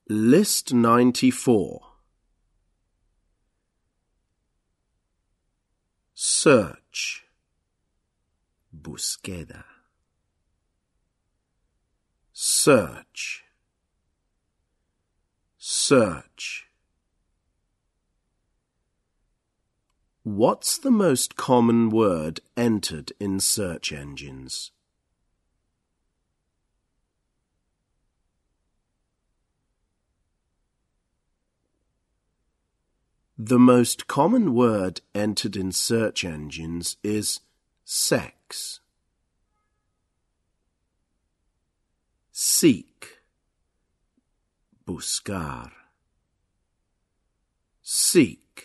List 94. Search. Búsqueda. Search. Search. What's the most common word entered in search engines? The most common word entered in search engines is sex. Seek. Buscar. Seek.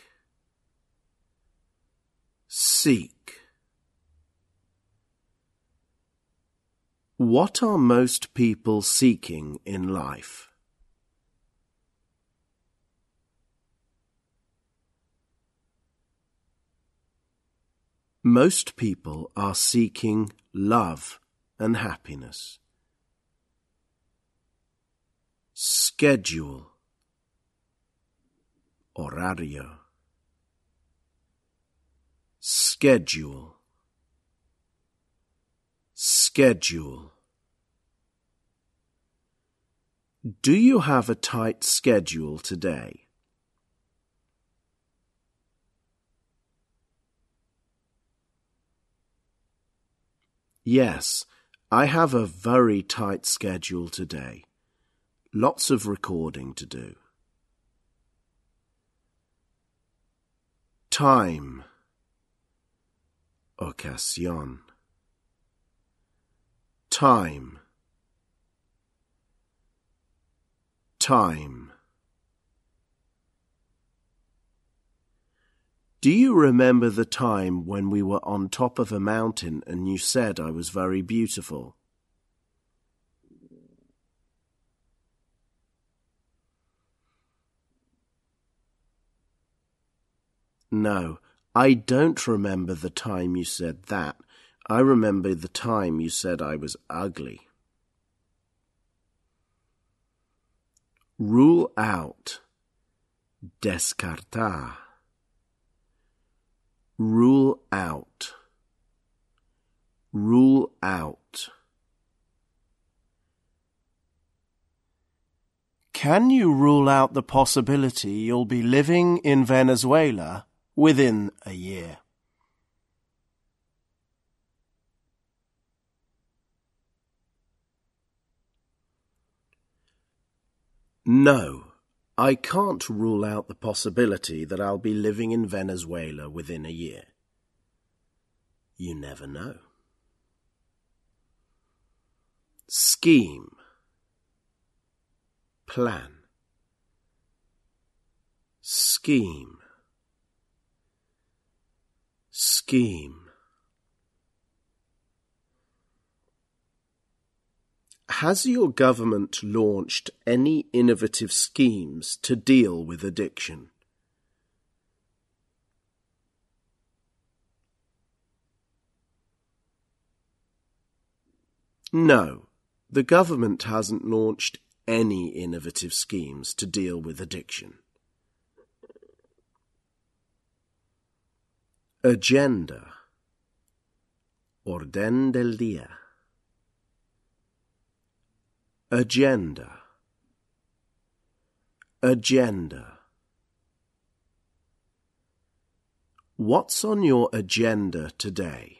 Seek. What are most people seeking in life? Most people are seeking love and happiness. Schedule. Horario. Schedule. Schedule. Do you have a tight schedule today? Yes, I have a very tight schedule today. Lots of recording to do. Time. Ocasión. Time. Time. Do you remember the time when we were on top of a mountain and you said I was very beautiful? No, I don't remember the time you said that. I remember the time you said I was ugly. Rule out. Descartar. Rule out. Rule out. Can you rule out the possibility you'll be living in Venezuela within a year? No. I can't rule out the possibility that I'll be living in Venezuela within a year. You never know. Scheme. Plan. Scheme. Scheme. Has your government launched any innovative schemes to deal with addiction? No, the government hasn't launched any innovative schemes to deal with addiction. Agenda. Orden del día. Agenda. Agenda. What's on your agenda today?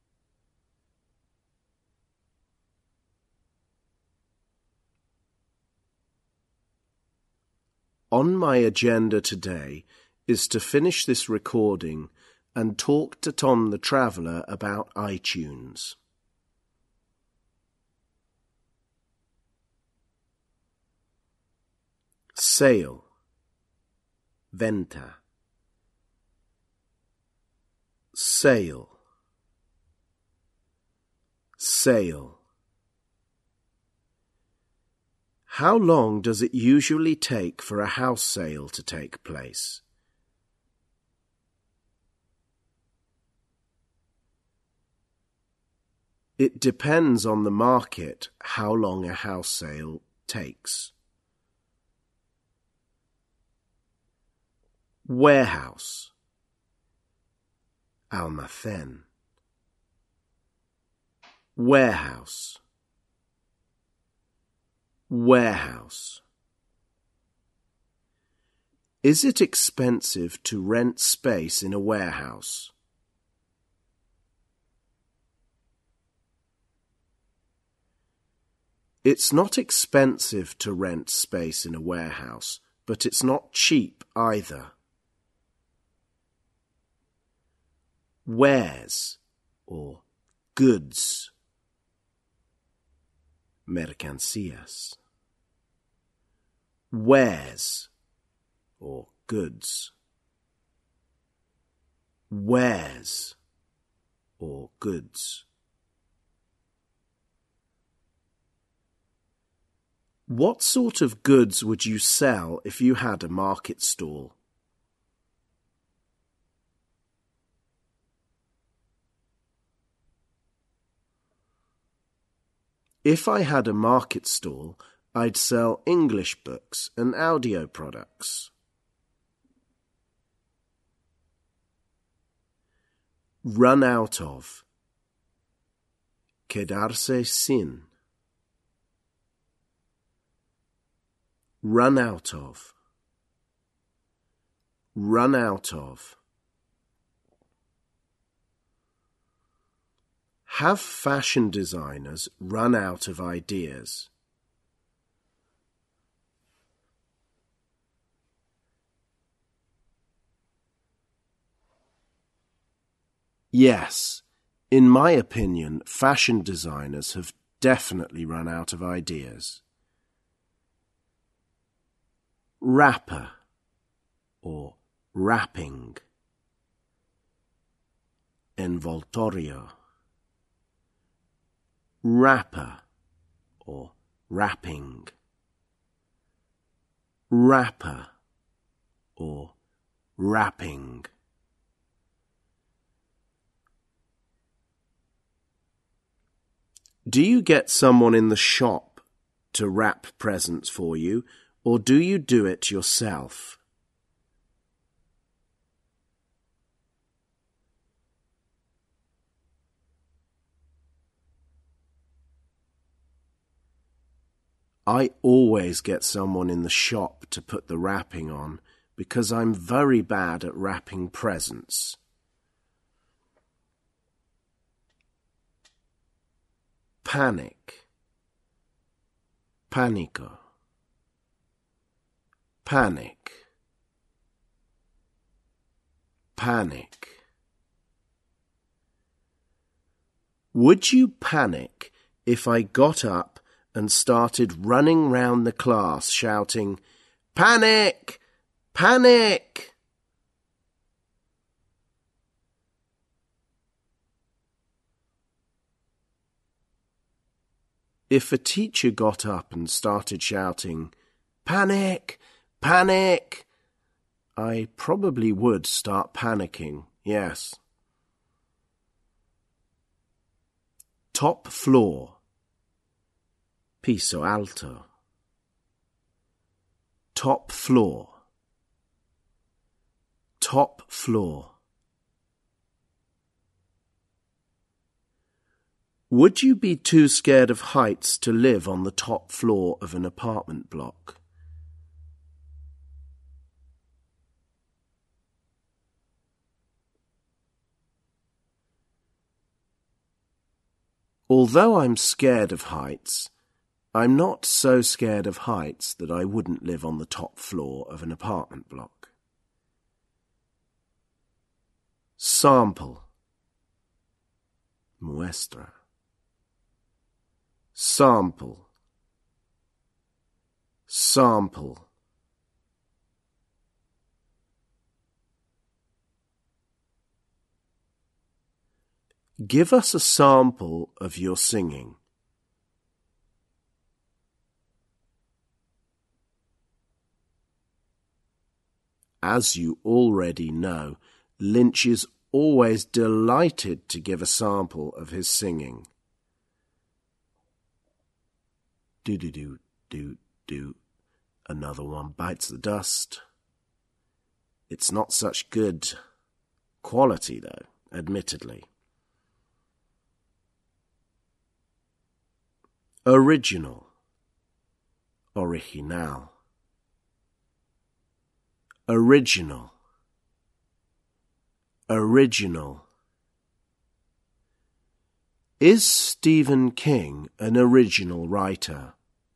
On my agenda today is to finish this recording and talk to Tom the Traveller about iTunes. Sale. Venta. Sale. Sale. How long does it usually take for a house sale to take place? It depends on the market how long a house sale takes. warehouse, almacén, warehouse, warehouse. Is it expensive to rent space in a warehouse? It's not expensive to rent space in a warehouse, but it's not cheap either. Wares or goods, mercancías. Wares or goods. Wares or goods. What sort of goods would you sell if you had a market stall? If I had a market stall, I'd sell English books and audio products. Run out of. Quedarse sin. Run out of. Run out of. Have fashion designers run out of ideas? Yes, in my opinion, fashion designers have definitely run out of ideas. Wrapper or wrapping. Envoltorio. Wrapper or wrapping. Wrapper or wrapping. Do you get someone in the shop to wrap presents for you, or do you do it yourself? I always get someone in the shop to put the wrapping on because I'm very bad at wrapping presents. Panic. Pánico. Panic. Panic. Would you panic if I got up and started running round the class shouting, "Panic! Panic!" If a teacher got up and started shouting, "Panic! Panic!" I probably would start panicking, yes. Top floor. Piso alto. Top floor. Top floor. Would you be too scared of heights to live on the top floor of an apartment block? Although I'm scared of heights, I'm not so scared of heights that I wouldn't live on the top floor of an apartment block. Sample. Muestra. Sample. Sample. Give us a sample of your singing. As you already know, Lynch is always delighted to give a sample of his singing. Do-do-do-do-do. Another one bites the dust. It's not such good quality, though, admittedly. Original, original. Original, original. Is Stephen King an original writer?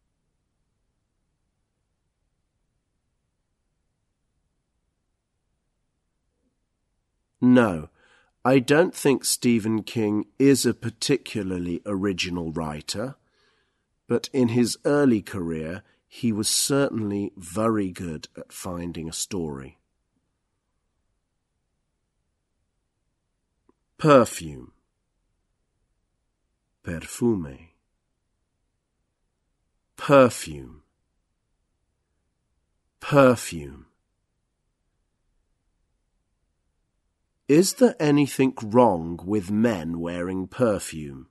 No, I don't think Stephen King is a particularly original writer, but in his early career he was certainly very good at finding a story. Perfume, perfume. Perfume, perfume. Is there anything wrong with men wearing perfume?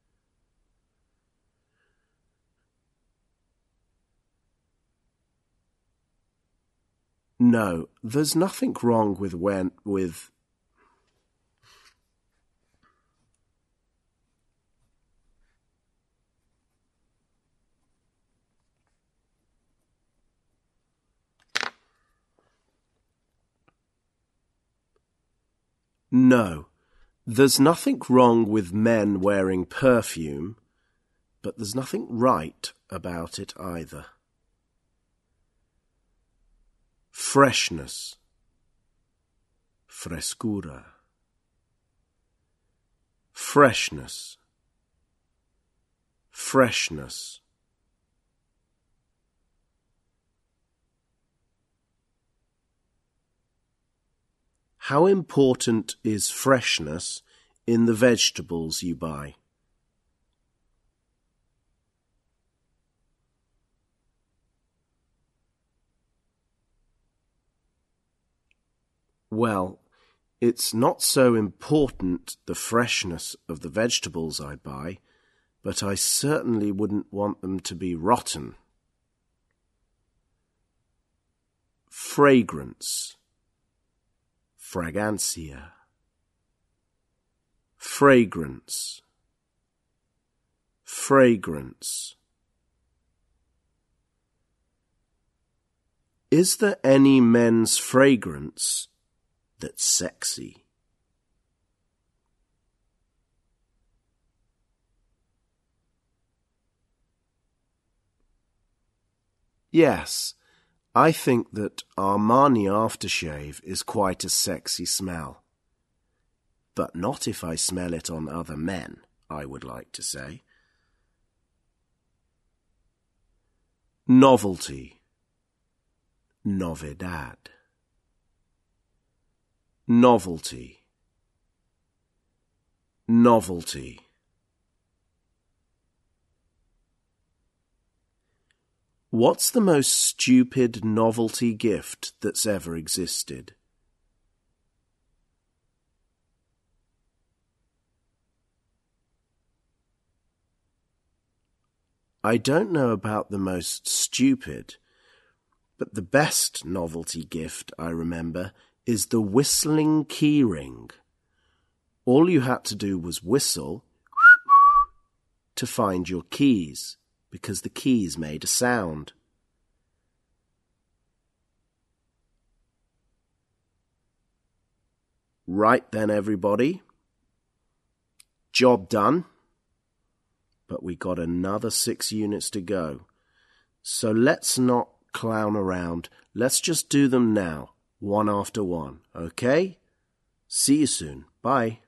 No, there's nothing wrong with No, there's nothing wrong with men wearing perfume, but there's nothing right about it either. Freshness, frescura. Freshness, freshness. How important is freshness in the vegetables you buy? Well, it's not so important the freshness of the vegetables I buy, but I certainly wouldn't want them to be rotten. Fragrance, fragancia. Fragrance, fragrance. Is there any men's fragrance that's sexy? Yes, I think that Armani aftershave is quite a sexy smell. But not if I smell it on other men, I would like to say. Novelty, novedad. Novelty, novelty. What's the most stupid novelty gift that's ever existed? I don't know about the most stupid, but the best novelty gift I remember is the whistling keyring. All you had to do was whistle to find your keys, because the keys made a sound. Right then, everybody. Job done. But we got another 6 units to go. So let's not clown around. Let's just do them now, one after one, okay? See you soon. Bye.